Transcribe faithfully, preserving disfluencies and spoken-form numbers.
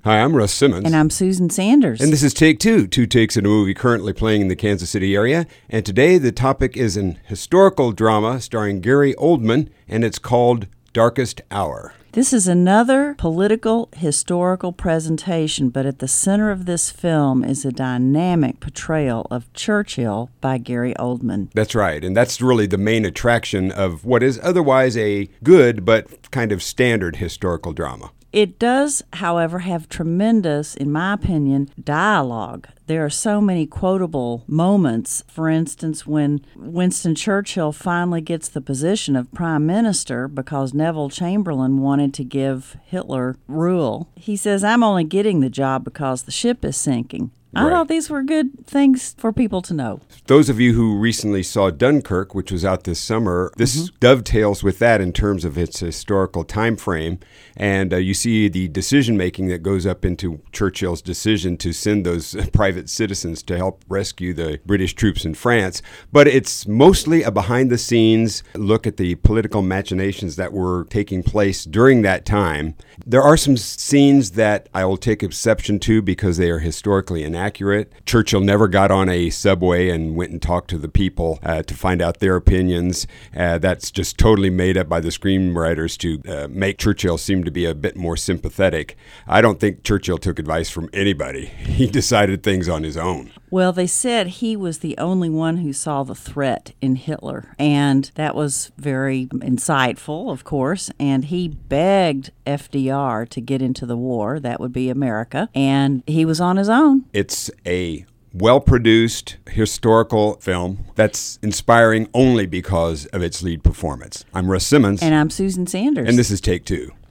Hi, I'm Russ Simmons. And I'm Susan Sanders. And this is Take Two, two takes in a movie currently playing in the Kansas City area. And today the topic is an historical drama starring Gary Oldman, and it's called Darkest Hour. This is another political, historical presentation, but at the center of this film is a dynamic portrayal of Churchill by Gary Oldman. That's right, and that's really the main attraction of what is otherwise a good but kind of standard historical drama. It does, however, have tremendous, in my opinion, dialogue. There are so many quotable moments. For instance, when Winston Churchill finally gets the position of prime minister because Neville Chamberlain wanted to give Hitler rule, he says, "I'm only getting the job because the ship is sinking." I Right. thought these were good things for people to know. Those of you who recently saw Dunkirk, which was out this summer, this mm-hmm. dovetails with that in terms of its historical time frame. And uh, you see the decision-making that goes up into Churchill's decision to send those private citizens to help rescue the British troops in France. But it's mostly a behind-the-scenes look at the political machinations that were taking place during that time. There are some scenes that I will take exception to because they are historically inaccurate. Accurate. Churchill never got on a subway and went and talked to the people uh, to find out their opinions. Uh, that's just totally made up by the screenwriters to uh, make Churchill seem to be a bit more sympathetic. I don't think Churchill took advice from anybody. He decided things on his own. Well, they said he was the only one who saw the threat in Hitler, and that was very insightful, of course, and he begged F D R to get into the war. That would be America, and he was on his own. It's a well-produced historical film that's inspiring only because of its lead performance. I'm Russ Simmons. And I'm Susan Sanders. And this is Take Two.